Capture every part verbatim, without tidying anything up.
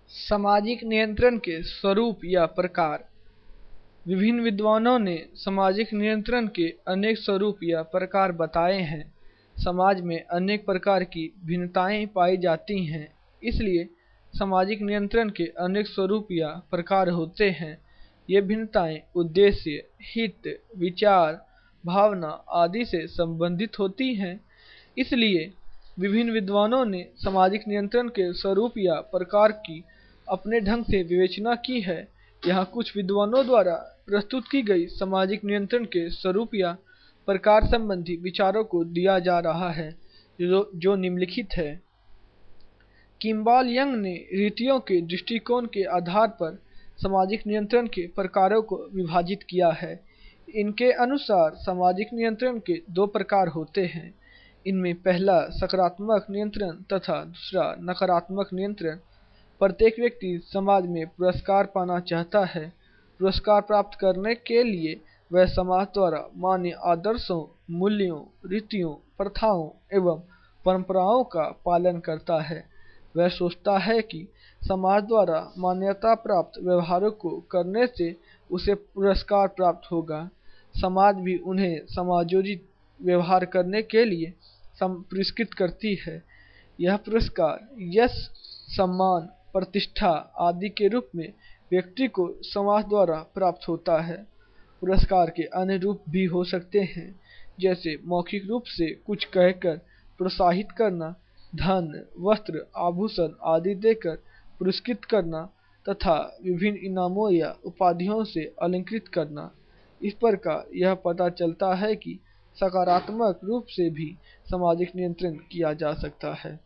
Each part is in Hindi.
सामाजिक नियंत्रण के स्वरूप या प्रकार। विभिन्न विद्वानों ने सामाजिक नियंत्रण के अनेक स्वरूप या प्रकार बताए हैं। समाज में अनेक प्रकार की भिन्नताएं पाई जाती हैं, इसलिए सामाजिक नियंत्रण के अनेक स्वरूप या प्रकार होते हैं। ये भिन्नताएं उद्देश्य, हित, विचार, भावना आदि से संबंधित होती हैं। इसलिए विभिन्न विद्वानों ने सामाजिक नियंत्रण के स्वरूप या प्रकार की अपने ढंग से विवेचना की है। यहाँ कुछ विद्वानों द्वारा प्रस्तुत की गई सामाजिक नियंत्रण के स्वरूप या प्रकार संबंधी विचारों को दिया जा रहा है, जो, जो निम्नलिखित है। किम्बाल यंग ने रीतियों के दृष्टिकोण के आधार पर सामाजिक नियंत्रण के प्रकारों को विभाजित किया है। इनके अनुसार सामाजिक नियंत्रण के दो प्रकार होते हैं। इनमें पहला सकारात्मक नियंत्रण तथा दूसरा नकारात्मक नियंत्रण। प्रत्येक व्यक्ति समाज में पुरस्कार पाना चाहता है। पुरस्कार प्राप्त करने के लिए वह समाज द्वारा मान्य आदर्शों, मूल्यों, रीतियों, प्रथाओं एवं परंपराओं का पालन करता है। वह सोचता है कि समाज द्वारा मान्यता प्राप्त व्यवहारों को करने से उसे पुरस्कार प्राप्त होगा। समाज भी उन्हें समायोजित व्यवहार करने के लिए पुरस्कृत करती है। यह पुरस्कार यश, सम्मान, प्रतिष्ठा आदि के रूप में व्यक्ति को समाज द्वारा प्राप्त होता है। पुरस्कार के अन्य रूप भी हो सकते हैं, जैसे मौखिक रूप से कुछ कहकर प्रोत्साहित करना, धन, वस्त्र, आभूषण आदि देकर पुरस्कृत करना तथा विभिन्न इनामों या उपाधियों से अलंकृत करना। इस प्रकार यह पता चलता है कि सकारात्मक रूप से भी सामाजिक नियंत्रण किया जा सकता है।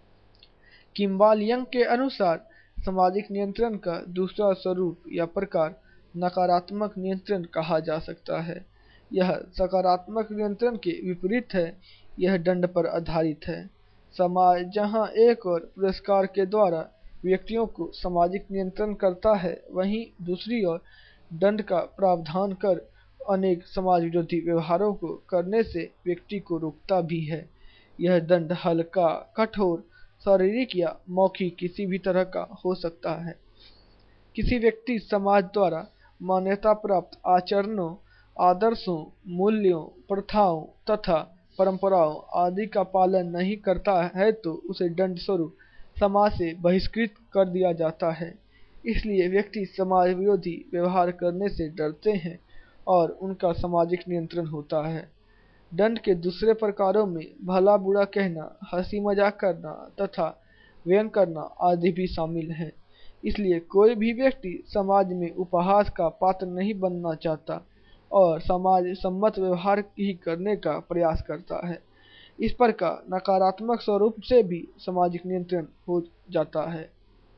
किम्बाल यंग के अनुसार सामाजिक नियंत्रण का दूसरा स्वरूप या प्रकार नकारात्मक नियंत्रण कहा जा सकता है। यह सकारात्मक नियंत्रण के विपरीत है। यह दंड पर आधारित है। समाज जहां एक और पुरस्कार के द्वारा व्यक्तियों को सामाजिक नियंत्रण करता है, वहीं दूसरी ओर दंड का प्रावधान कर अनेक समाज विरोधी व्यवहारों को करने से व्यक्ति को रोकता भी है। यह दंड हल्का, कठोर, शारीरिक या मौखिक किसी भी तरह का हो सकता है। किसी व्यक्ति समाज द्वारा मान्यता प्राप्त आचरणों, आदर्शों, मूल्यों, प्रथाओं तथा परंपराओं आदि का पालन नहीं करता है तो उसे दंड स्वरूप समाज से बहिष्कृत कर दिया जाता है। इसलिए व्यक्ति समाज विरोधी व्यवहार करने से डरते हैं और उनका सामाजिक नियंत्रण होता है। दंड के दूसरे प्रकारों में भला बुरा कहना, हंसी मजाक करना तथा व्यंग करना आदि भी शामिल हैं। इसलिए कोई भी व्यक्ति समाज में उपहास का पात्र नहीं बनना चाहता और समाज सम्मत व्यवहार ही करने का प्रयास करता है। इस प्रकार नकारात्मक स्वरूप से भी सामाजिक नियंत्रण हो जाता है।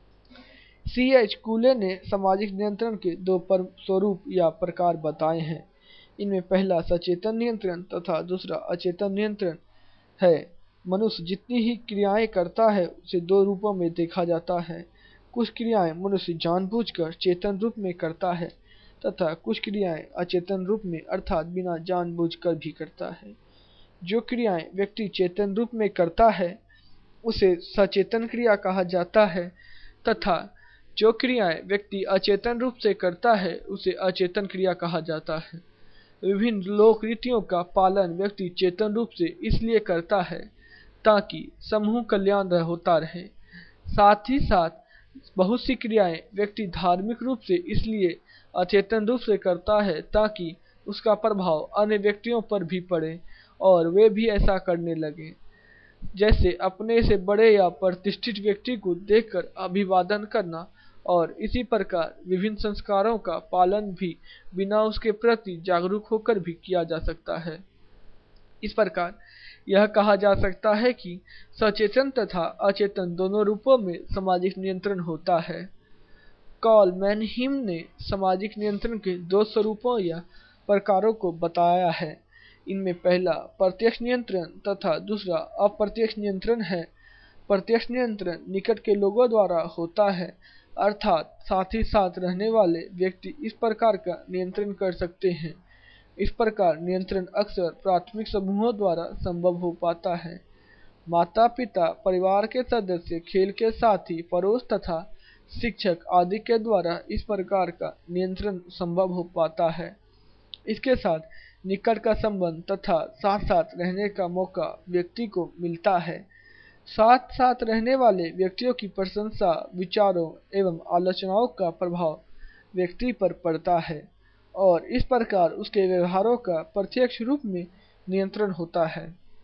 सी एच कूले ने सामाजिक नियंत्रण के दो स्वरूप या प्रकार बताए हैं। इनमें पहला सचेतन नियंत्रण तथा दूसरा अचेतन नियंत्रण है। मनुष्य जितनी ही क्रियाएं करता है उसे दो रूपों में देखा जाता है। कुछ क्रियाएं मनुष्य जानबूझकर चेतन रूप में करता है तथा कुछ क्रियाएं अचेतन रूप में अर्थात बिना जानबूझकर भी करता है। जो क्रियाएं व्यक्ति चेतन रूप में करता है उसे सचेतन क्रिया कहा जाता है तथा जो क्रियाएं व्यक्ति अचेतन रूप से करता है उसे अचेतन क्रिया कहा जाता है। विभिन्न लोक रीतियों का पालन व्यक्ति चेतन रूप से इसलिए करता है ताकि समूह कल्याण होता रहे। साथ ही साथ बहुत सी क्रियाएं व्यक्ति धार्मिक रूप से इसलिए अचेतन रूप से करता है ताकि उसका प्रभाव अन्य व्यक्तियों पर भी पड़े और वे भी ऐसा करने लगें। जैसे अपने से बड़े या प्रतिष्ठित व्यक्ति को देखकर अभिवादन करना और इसी प्रकार विभिन्न संस्कारों का पालन भी बिना उसके प्रति जागरूक होकर भी किया जा सकता है। इस प्रकार यह कहा जा सकता है कि सचेतन तथा अचेतन दोनों रूपों में सामाजिक नियंत्रण होता है। कॉल मैनहीम ने सामाजिक नियंत्रण के दो स्वरूपों या प्रकारों को बताया है। इनमें पहला प्रत्यक्ष नियंत्रण तथा दूसरा अप्रत्यक्ष नियंत्रण है। प्रत्यक्ष नियंत्रण निकट के लोगों द्वारा होता है, अर्थात साथ ही साथ रहने वाले व्यक्ति इस प्रकार का नियंत्रण कर सकते हैं। इस प्रकार नियंत्रण अक्सर प्राथमिक समूहों द्वारा संभव हो पाता है। माता पिता, परिवार के सदस्य, खेल के साथी, पड़ोस तथा शिक्षक आदि के द्वारा इस प्रकार का नियंत्रण संभव हो पाता है। इसके साथ निकट का संबंध तथा साथ साथ रहने का मौका व्यक्ति को मिलता है। साथ साथ रहने वाले व्यक्तियों की प्रशंसा, विचारों एवं आलोचनाओं का प्रभाव व्यक्ति पर पड़ता है और इस प्रकार उसके व्यवहारों का प्रत्यक्ष रूप में नियंत्रण होता है।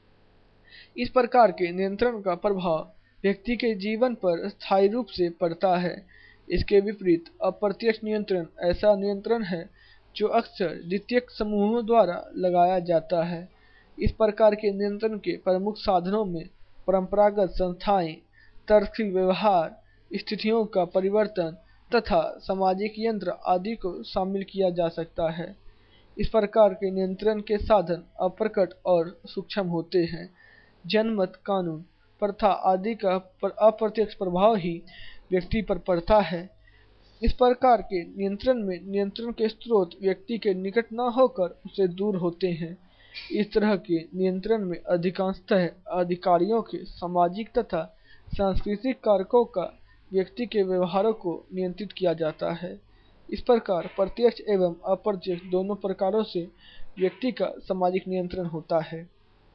इस प्रकार के नियंत्रण का प्रभाव व्यक्ति के जीवन पर स्थायी रूप से पड़ता है। इसके विपरीत अप्रत्यक्ष नियंत्रण ऐसा नियंत्रण है जो अक्सर द्वितीयक समूहों द्वारा लगाया जाता है। इस प्रकार के नियंत्रण के प्रमुख साधनों में परंपरागत संस्थाएं, तर्कशील व्यवहार, स्थितियों का परिवर्तन तथा सामाजिक यंत्र आदि को शामिल किया जा सकता है। इस प्रकार के नियंत्रण के साधन अप्रकट और सूक्ष्म होते हैं। जनमत, कानून, प्रथा आदि का अप्रत्यक्ष प्रभाव ही व्यक्ति पर पड़ता है। इस प्रकार के नियंत्रण में नियंत्रण के स्रोत व्यक्ति के निकट न होकर उससे दूर होते हैं। इस तरह के नियंत्रण में अधिकांशतः अधिकारियों के सामाजिक तथा सांस्कृतिक कारकों का व्यक्ति के व्यवहारों को नियंत्रित किया जाता है। इस प्रकार प्रत्यक्ष एवं अप्रत्यक्ष दोनों प्रकारों से व्यक्ति का सामाजिक नियंत्रण होता है।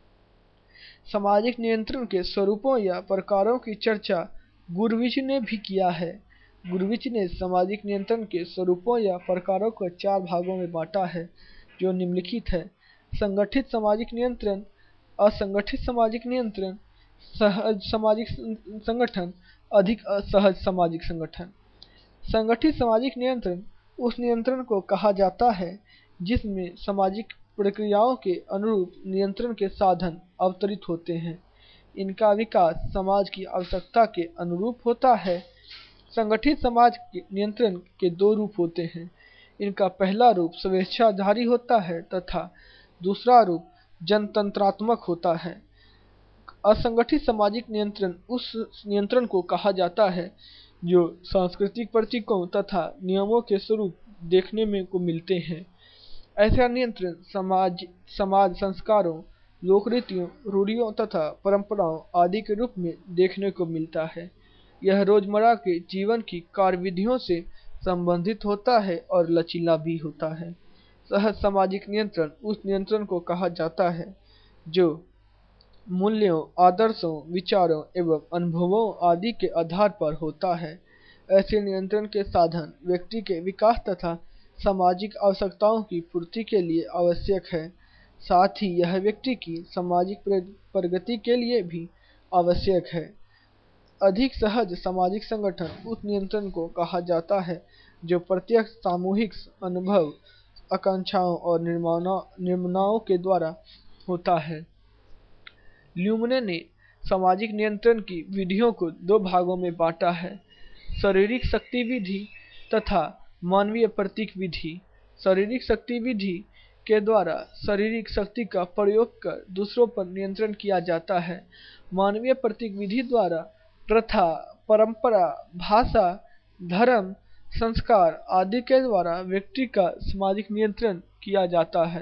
सामाजिक नियंत्रण के स्वरूपों या प्रकारों की चर्चा गुरविच ने भी किया है। गुरविच ने सामाजिक नियंत्रण के स्वरूपों या प्रकारों को चार भागों में बांटा है, जो निम्नलिखित है: संगठित सामाजिक नियंत्रण, असंगठित सामाजिक नियंत्रण, सहज सामाजिक संगठन, अधिक असहज सामाजिक संगठन। संगठित सामाजिक नियंत्रण उस नियंत्रण को कहा जाता है जिसमें सामाजिक प्रक्रियाओं के अनुरूप नियंत्रण के साधन अवतरित होते हैं। इनका विकास समाज की आवश्यकता के अनुरूप होता है। संगठित समाज के नियंत्रण के दो रूप होते हैं। इनका पहला रूप स्वेच्छाधारी होता है तथा दूसरा रूप जनतंत्रात्मक होता है। असंगठित सामाजिक नियंत्रण उस नियंत्रण को कहा जाता है जो सांस्कृतिक प्रतीकों तथा नियमों के स्वरूप देखने में को मिलते हैं। ऐसा नियंत्रण समाज समाज संस्कारों, लोकरीतियों, रूढ़ियों तथा परंपराओं आदि के रूप में देखने को मिलता है। यह रोजमर्रा के जीवन की कार्यविधियों से संबंधित होता है और लचीला भी होता है। सहज सामाजिक नियंत्रण उस नियंत्रण को कहा जाता है जो मूल्यों, आदर्शों, विचारों एवं अनुभवों आदि के आधार पर होता है। ऐसे नियंत्रण के साधन व्यक्ति के विकास तथा सामाजिक आवश्यकताओं की पूर्ति के लिए आवश्यक है। साथ ही यह व्यक्ति की सामाजिक प्रगति के लिए भी आवश्यक है। अधिक सहज सामाजिक संगठन उस नियंत्रण को कहा जाता है जो प्रत्यक्ष सामूहिक अनुभव, आकांक्षाओं और निर्माणों के द्वारा होता है। ल्यूमने ने सामाजिक नियंत्रण की विधियों को दो भागों में बांटा है: शारीरिक शक्ति विधि तथा मानवीय प्रतीक विधि। शारीरिक शक्ति विधि के द्वारा शारीरिक शक्ति का प्रयोग कर दूसरों पर नियंत्रण किया जाता है। मानवीय प्रतीक विधि द्वारा प्रथा, परंपरा, भाषा, धर्म, संस्कार आदि के द्वारा व्यक्ति का सामाजिक नियंत्रण किया जाता है।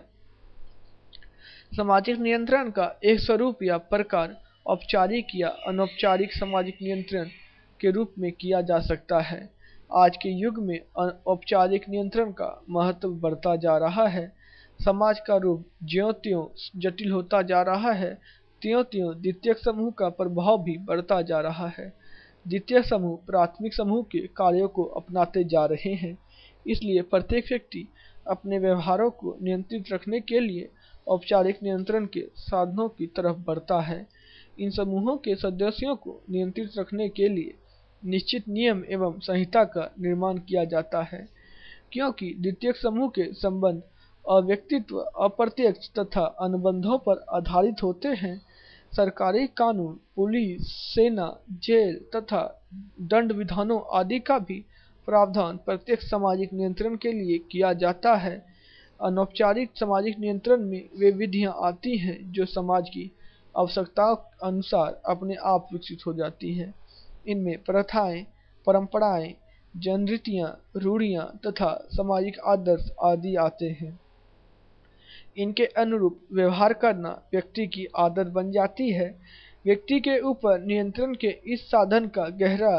सामाजिक नियंत्रण का एक स्वरूप या प्रकार औपचारिक या अनौपचारिक सामाजिक नियंत्रण के रूप में किया जा सकता है। आज के युग में औपचारिक नियंत्रण का महत्व बढ़ता जा रहा है। समाज का रूप ज्यों-त्यों जटिल होता जा रहा है, त्यों-त्यों द्वितीयक समूह का प्रभाव भी बढ़ता जा रहा है। द्वितीयक समूह प्राथमिक समूह के कार्यों को अपनाते जा रहे हैं। इसलिए प्रत्येक व्यक्ति अपने व्यवहारों को नियंत्रित रखने के लिए औपचारिक नियंत्रण के साधनों की तरफ बढ़ता है। इन समूहों के सदस्यों को नियंत्रित रखने के लिए निश्चित नियम एवं संहिता का निर्माण किया जाता है। क्योंकि द्वितीयक समूह के संबंध अव्यक्तित्व, अप्रत्यक्ष तथा अनुबंधों पर आधारित होते हैं, सरकारी कानून, पुलिस, सेना, जेल तथा दंड विधानों आदि का भी प्रावधान प्रत्यक्ष सामाजिक नियंत्रण के लिए किया जाता है। अनौपचारिक सामाजिक नियंत्रण में वे विधियां आती हैं जो समाज की आवश्यकताओं अनुसार अपने आप विकसित हो जाती हैं। इनमें प्रथाएं, परंपराएं, जनरीतियां, रूढ़ियां तथा सामाजिक आदर्श आदि आते हैं। इनके अनुरूप व्यवहार करना व्यक्ति की आदत बन जाती है। व्यक्ति के ऊपर नियंत्रण के इस साधन का गहरा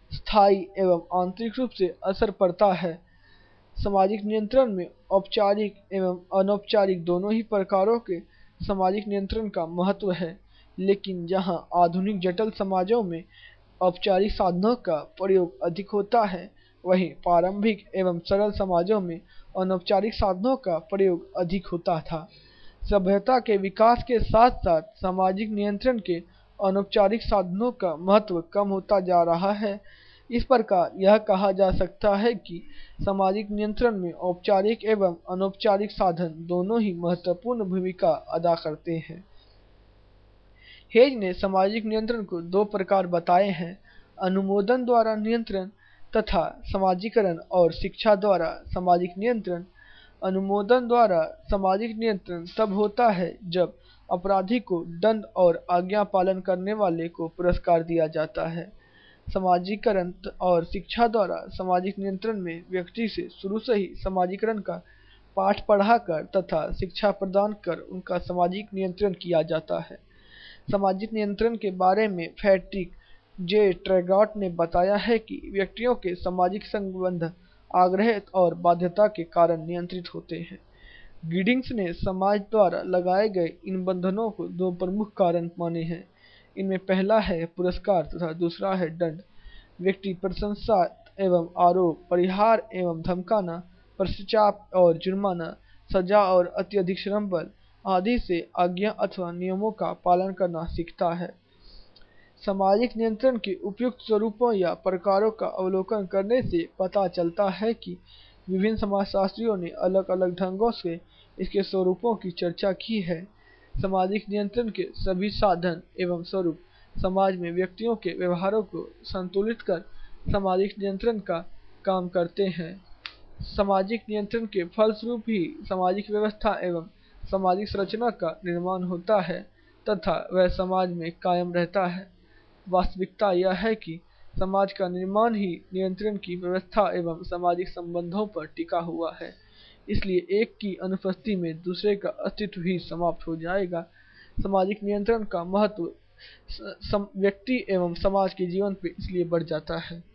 स्थायी एवं आंतरिक रूप से असर पड़ता है। सामाजिक नियंत्रण में औपचारिक एवं अनौपचारिक दोनों ही प्रकारों के सामाजिक नियंत्रण का महत्व है, लेकिन जहां आधुनिक जटिल समाजों में औपचारिक साधनों का प्रयोग अधिक होता है, वहीं प्रारंभिक एवं सरल समाजों में अनौपचारिक साधनों का प्रयोग अधिक होता था। सभ्यता के विकास के साथ साथ सामाजिक नियंत्रण के अनौपचारिक साधनों का महत्व कम होता जा रहा है। इस प्रकार यह कहा जा सकता है कि सामाजिक नियंत्रण में औपचारिक एवं अनौपचारिक साधन दोनों ही महत्वपूर्ण भूमिका अदा करते हैं। हेज ने सामाजिक नियंत्रण को दो प्रकार बताए हैं: अनुमोदन द्वारा नियंत्रण तथा समाजीकरण और शिक्षा द्वारा सामाजिक नियंत्रण। अनुमोदन द्वारा सामाजिक नियंत्रण तब होता है जब अपराधी को दंड और आज्ञा पालन करने वाले को पुरस्कार दिया जाता है। समाजीकरण और शिक्षा द्वारा सामाजिक नियंत्रण में व्यक्ति से शुरू से ही समाजीकरण का पाठ पढ़ाकर तथा शिक्षा प्रदान कर उनका सामाजिक नियंत्रण किया जाता है। सामाजिक नियंत्रण के बारे में फ्रेडरिक जे ट्रेगॉट ने बताया है कि व्यक्तियों के सामाजिक संबंध आग्रह और बाध्यता के कारण नियंत्रित होते हैं। गिडिंग्स ने समाज द्वारा लगाए गए इन बंधनों को दो प्रमुख कारण माने हैं। इनमें पहला है पुरस्कार तथा दूसरा है दंड। व्यक्ति प्रशंसा एवं आरोप, परिहार एवं धमकाना, पश्चाताप और जुर्माना, सजा और अत्यधिक श्रम बल आदि से आज्ञा अथवा नियमों का पालन करना सीखता है। सामाजिक नियंत्रण के उपयुक्त स्वरूपों या प्रकारों का अवलोकन करने से पता चलता है कि विभिन्न समाजशास्त्रियों ने अलग अलग ढंगों से इसके स्वरूपों की चर्चा की है। सामाजिक नियंत्रण के सभी साधन एवं स्वरूप समाज में व्यक्तियों के व्यवहारों को संतुलित कर सामाजिक नियंत्रण का काम करते हैं। सामाजिक नियंत्रण के फलस्वरूप ही सामाजिक व्यवस्था एवं सामाजिक संरचना का निर्माण होता है तथा वह समाज में कायम रहता है। वास्तविकता यह है कि समाज का निर्माण ही नियंत्रण की व्यवस्था एवं सामाजिक संबंधों पर टिका हुआ है, इसलिए एक की अनुपस्थिति में दूसरे का अस्तित्व ही समाप्त हो जाएगा। सामाजिक नियंत्रण का महत्व व्यक्ति एवं समाज के जीवन पर इसलिए बढ़ जाता है।